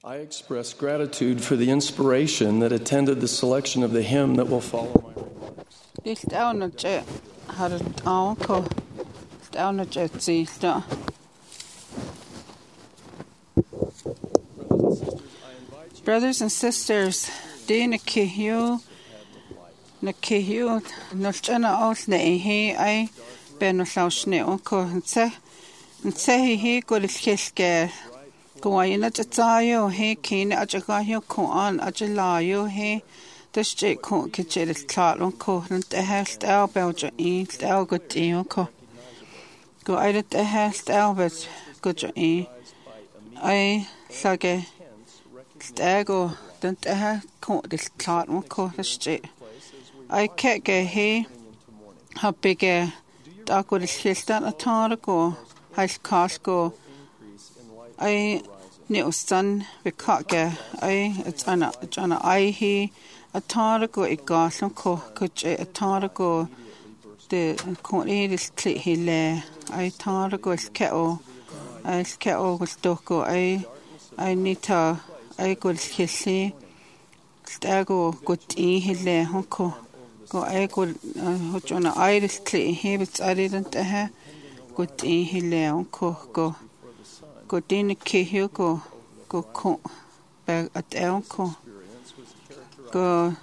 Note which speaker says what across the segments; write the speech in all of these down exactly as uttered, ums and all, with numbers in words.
Speaker 1: I express gratitude for the inspiration that attended the selection of the hymn that will follow my remarks.
Speaker 2: Lilt aunat har aunko. Lilt aunat etsilta. Brothers and sisters, di na kihiu na kihiu nolchana aus na ihi ai benolaushne onko nse nse hi golilkelke Gwaina jatayo he kine ajagayo ko an ajalayo he dashje ko kichel tlalon ko rent ehelt el belja in el godio ko go aidet ehelt elbet gojo in ai sage stago dent eh ko del tlalon ko dashje ai keke he habige dagol hiltan atarago hal kasko ai Neustan Vikaka, I it's an Jana I he a tarago a garson co coach a tarago the corny is clit he lay I tarago is kettle I kettle was doko I I need to I go kissy stago good e he lay honko go I go Jana I is clit he but I didn't have good e he lay honko go. Go dina kihiu go go ko bag at elko go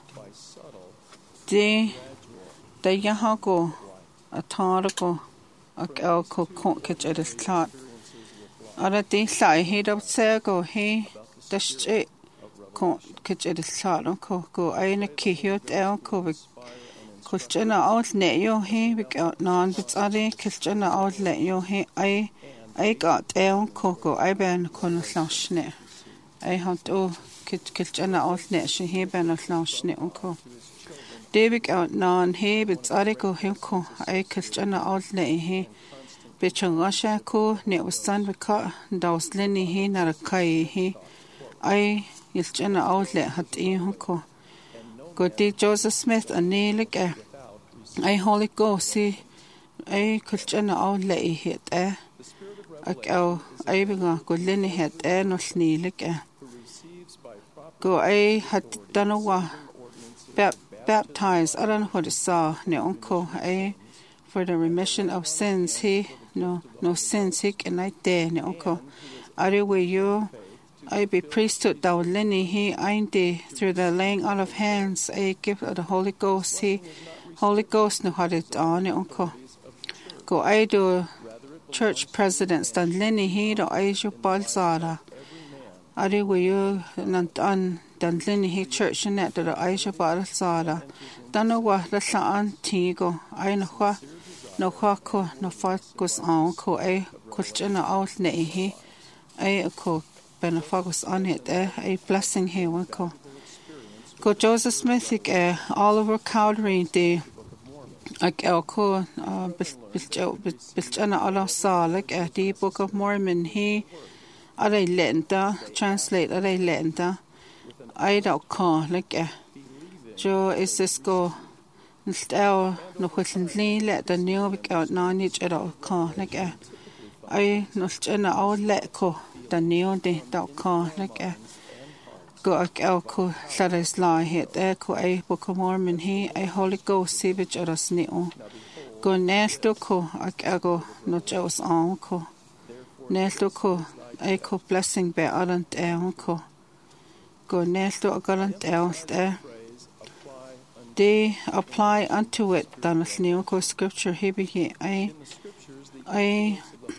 Speaker 2: di da yaha go a tarago a elko ko kitch at his clot ara di sai he up se go he dash it ko kitch at his clot ko go aina kihiu at elko be kulchana out ne yo he be non bits ari kulchana out let yo he I I got down coco I ben con slashne I hunt oh kit kitchana outnet she he ben a slashne unco David out non he bits ariko hilko I kitchana outlet he bichon rasha ko ne was stand with cut daus lenny he na a kai he I kitchana outlet hat e hunko go di Joseph Smith and neil I holy go see I kitchana outlet he eh Ak au aibiga go lini het e no snilik e. Go ai hat danawa baptized aran what it saw ne unko ai for the remission of sins he no no sins he and I de ne unko. Are we you I be priesthood thou lini he einde through the laying on of hands a gift of the Holy Ghost he Holy Ghost no had it on ne unko. Go I do church presidents dan Lenny he do Aisha Balzara. Are we you and dan Lenny he church in that the Aisha Balzara. Dan wa the San Tigo. I no qua no quaco no fat goes on co a culture out ne he a co benefagus on it eh a blessing he one co. Go Joseph Smith eh Oliver Cowdery de Ag elko bilchana ala salig at the Book of Mormon he are lenta translate are lenta I don't call like eh Jo is this go stel no kwently let the new week out nonage at all call like eh I no chana all let ko the new de dot call like eh go ag elko saris lie hit echo a Book of Mormon he a Holy Ghost savage at us neo go nesto ko ag ego no jos on ko nesto ko a ko blessing be arant e ko go nesto agarant e they apply unto it dan us neo ko scripture he be I I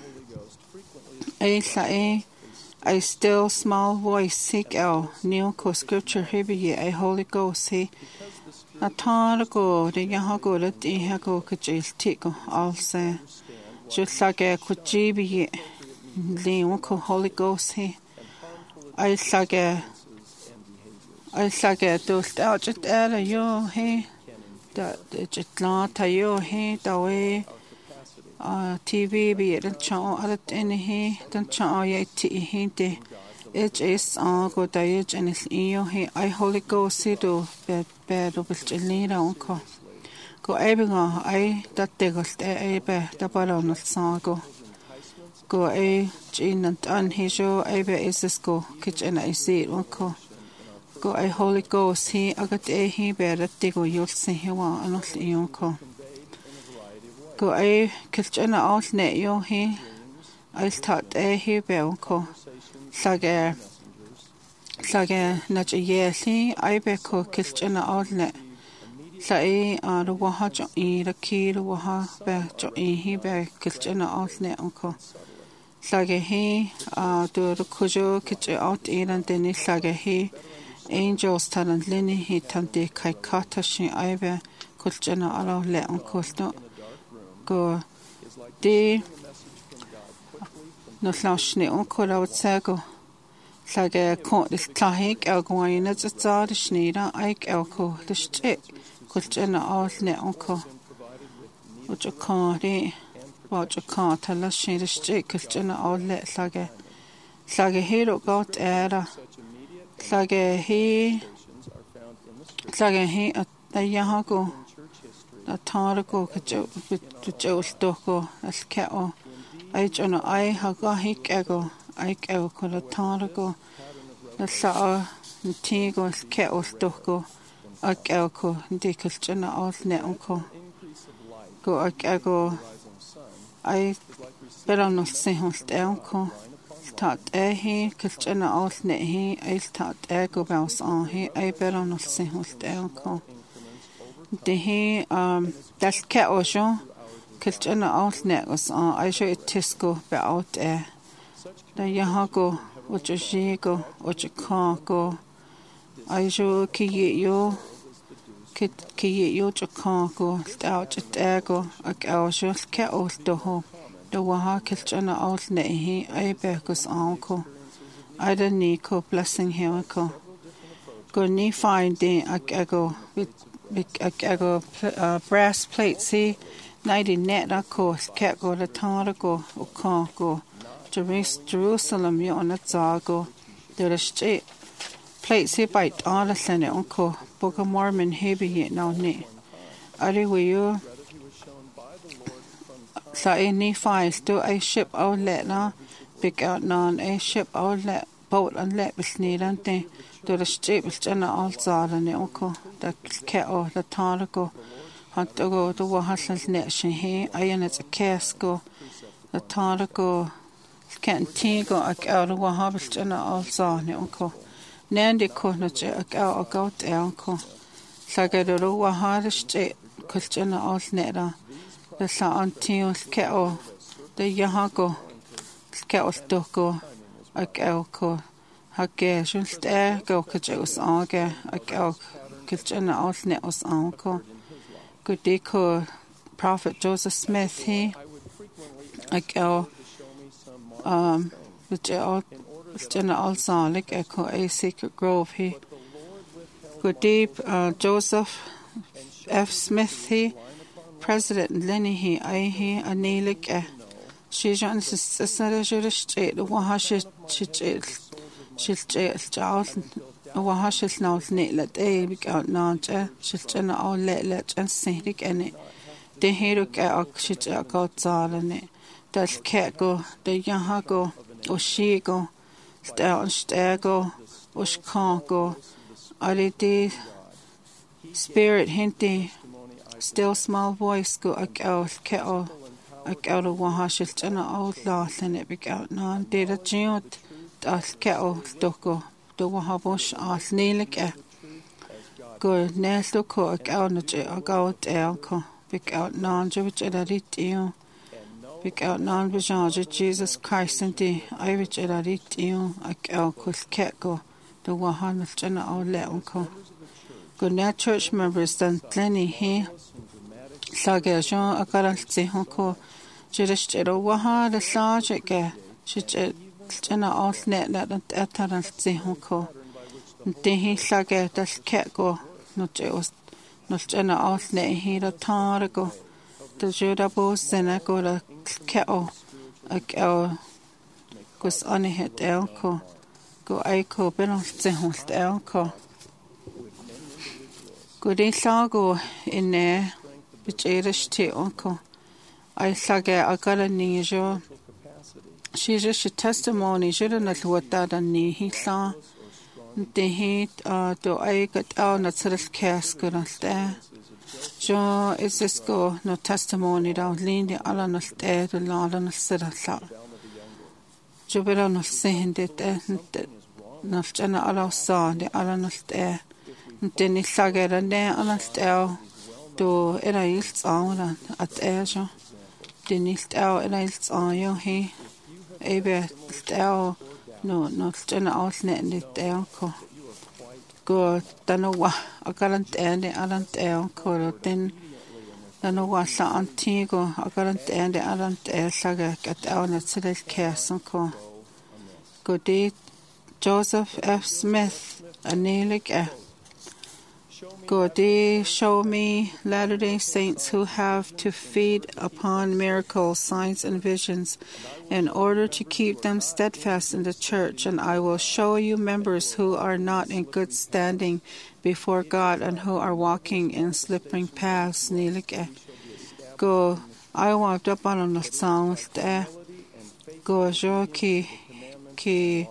Speaker 2: I say a still small voice seek out new co scripture hibi a Holy Ghost he a tarago de yahago let ihago kajil tiko also just like a kujibi leon co Holy Ghost he I like a I like a dust out just era yo he that just lata yo he the way Uh, T V be it and chaw at any he don't chaw ye ti he de it is all go diet and is eo he I Holy Ghost see do bed bed of the uncle go ebbing I that they got a be the ballon of sago go ai Jean and an he jo ai be is this go kitchen I see one ko go ai Holy Ghost he agat e he be rat go yol sin he wa anol ion ko go ai kitchen out ne yo he I thought e he be one ko sage sage na je yeli ai be ko kitchen out ne sai a ro wa jo I ra ki ro wa be jo I he be kitchen out ne onko sage he a do ro kujo kitchen out iran den sage he angels tan lini he tan de kai kata shi ai be kitchen out le onko sto go de no flashne onko ra tsago sage ko il tahik el goina tsa de shnira ai el ko de ste kitchen out ne onko o jo kari wa jo ka tala shi de ste kitchen out le sage sage he ro got era sage he sage he a yaha go a tar go jo jo sto go as ke o ai jona ai ha ga hik ego ai ke o ko tar go na sa ti go ke o sto go a ke o ko de kitchen out ne onko go a ke go ai pero no se host e onko tat e he kitchen out ne he ai tat e go baus on he ai pero no se host e onko de he um das ke o jo kitchen out ne os on ai jo tisco be out e da ya go o jo ji go o jo ka go ai jo ki yo ki ki yo jo ka go sta jo te go a ka jo ke o do ho do wa kitchen out ne he ai be gos on ko ai da ni ko blessing he ko go ni find de a go with a go brass plates he ninety net a ko ke go the tar go o ka go Jerusalem yo on a zago there is plates he bite all the sene onko Book of Mormon he be now ne are we you sa any files do a ship outlet na big out non a ship outlet boat and let with need and they do the straight with jana all zara ne onko the ke o the tar go hunt to go the wahasal net she he I and it's a case go the tar go can tingo a out of wahabis jana all zara ne onko Nandi ko na je a a gout e onko sage do ro waharish je kulchana all nera the sa antio ke o the yahago ke o stoko a ke ko hake just e go ke us age a ke kulchana all ne us onko good deco Prophet Joseph Smith he a ke um the je Jenna also like echo a Secret Grove he good deep uh, Joseph F Smith he President Lenny he I he a nelik e she jan sisara jurist the wahash chit shil jail a wahash now net let a big out nanja shil jenna all let let and sinik any the hero get shit a got zalane das cat go the yahago o she go Stel stego us go already spirit hinty still small voice go a out ke o a out of wahashil jana out la and it big out non did a jut das ke o stoko do wahabosh as nelik e go nesto ko a out na je a out el ko big out non je which at it you Big out non vision Jesus Christ and the Irish erit you a kus keko the wahan jana all let unko. Good net church members then plenty he sage Jean a garanti honko jirish ero waha the sage ge shit jana all net let and etaran honko. De he sage das keko no jeos no jana all net he the targo the juda bo sena go la ke o a ke o gus ane het elko go aiko benol te host elko go de sago in ne bicherish te onko ai sage a gala ni jo She just a testimony. She didn't know what that and he saw. The heat, uh, do I got out not to the cask or there. Jo is this go no testimony down lean the Alan of there the Lord on the Sirasa. Jo be on the saying that not Jenna Allah saw the Alan of there. Then he saga and there on the there do it I used on at air. Den nicht auch in als Ajo he ebe stau no no stena ausnetten dit der ko go tanowa agarant ende alant el ko den tanowa sa antigo agarant ende alant el saga gat au na tsil kerson ko go dit Joseph F. Smith anelik e God, show me Latter-day Saints who have to feed upon miracles, signs, and visions in order to keep them steadfast in the church, and I will show you members who are not in good standing before God and who are walking in slippery paths. Go, I walked up on the sound there. Go, jo ki ki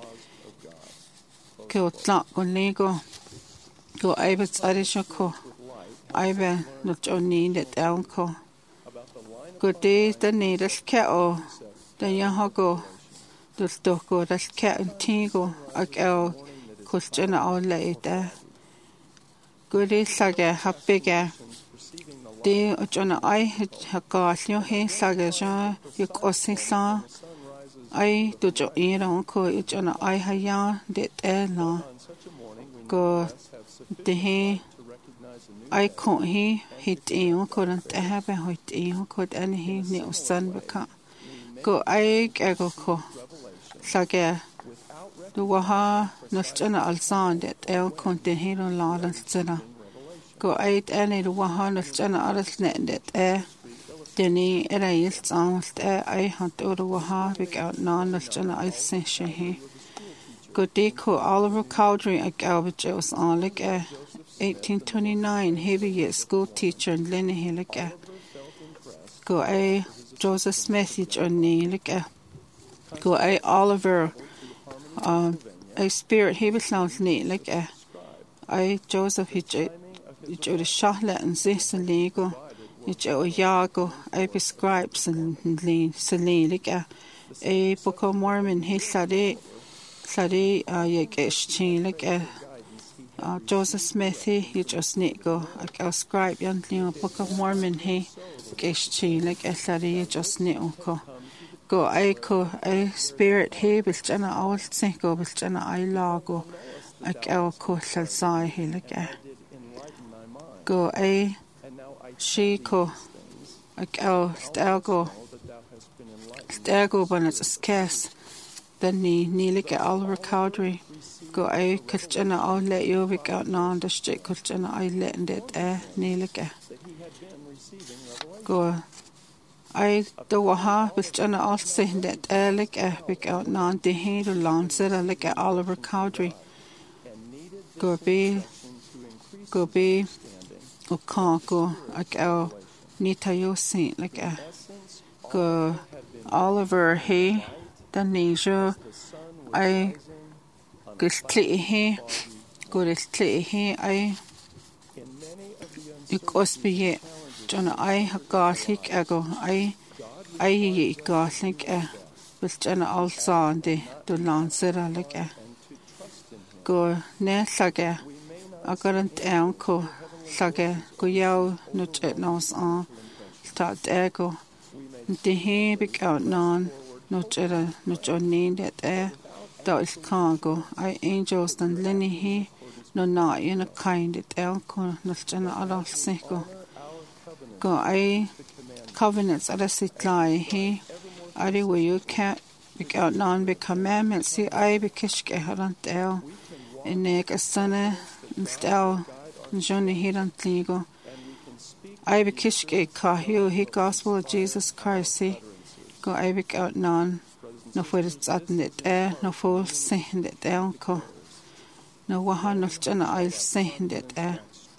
Speaker 2: ki otlak go. Go Ibets Arishako, Ibe, not only that Elko. Good days the needles cattle, the Yahago, the Stoko, the cat and Tigo, a girl, Christian all later. Good days Saga, have bigger. They, John, I had got your hair Saga, you crossing saw. I do your ear uncle, John, I had yarn, that air law. Go. The he, I can't he, he deal couldn't have a hot deal could any he new son become. Go I go co. Saga the waha, nostana alzan that el contain hero law and sena. Go I any the waha, nostana alas net that air. Denny, and I used almost air I hunt over the waha, without non nostana I say she. Go deco Oliver Cowdery at Galbert was on like a eighteen twenty-nine heavy year school teacher in Lenny like a go a Joseph Smith on knee like a go a Oliver um a spirit he was sounds neat like a I Joseph he he the Charlotte and this and legal he o Yago I prescribes and lean Celine like a a Book of Mormon he said it Sorry, uh, you get like a Joseph Smith, he just need go. I scribe young Book of Mormon, he get like a sorry, you just need go. Go, I go, I spirit, he was Jenna all think go, was Jenna I lago. I go, co shall say, he like a go, I she go. I go, still go, still go, but it's a scarce. Then ni ni like Oliver Cowdery go I Christiana all let you we got non the street Christiana I let and it eh ni like go I the waha Christiana all saying that eh like eh we got non the head or lancer like Oliver Cowdery go be go be go can't go like oh nita you saint like eh go Oliver he the nature I get clear here, go to clear here. I it cost be it. John, I have Gothic, I go, I I ye Gothic, eh, with John also on the the lancer like eh. Go ne saga, I got an uncle saga, go yow, not at nose on, start ego, the he big out non. Not at a not on need that air, that is cargo. I angels than Lenny he, no not in a kind at elko, not general other single. Go I covenants at a sit lie he, I do where you can't pick out non be commandments, see I be kishke hadant el, in neck a sunny, and stel, and Johnny hidant legal. I be kishke kahil, he gospel of Jesus Christ, see. Go I be out non, no for it's at it air, no full saying it down co. No wahan of Jenna I'll saying it air.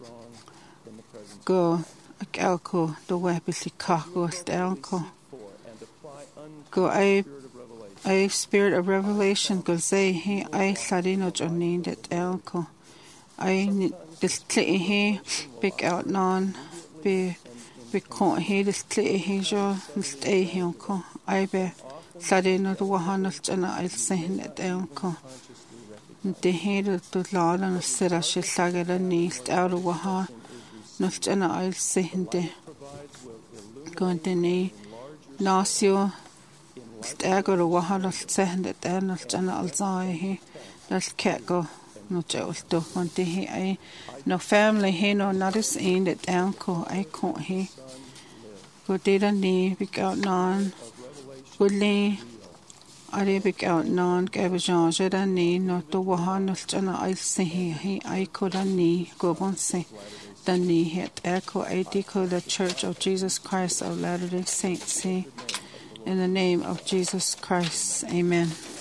Speaker 2: Go a galco, the web is the cock goes down co. Go I I spirit of revelation go say he I ladino johnny that elko. I this cli he big out non be be can't he this cli he jo stay hinko. I be ladino the wahanal and I'll say that elko. The head of the law and a sera she sagged a neist out of waha. Not and I'll say the going to knee. Nasio. Stagger a wahala send it and a general zai that's cat go no jail stuff on the he no family he no not as in that uncle I can't he go did a knee big out non goodly I big out non cabbage and knee not the wahan general I say he I could a knee go on say the knee hit echo I declare the Church of Jesus Christ of Latter-day Saints. In the name of Jesus Christ, amen.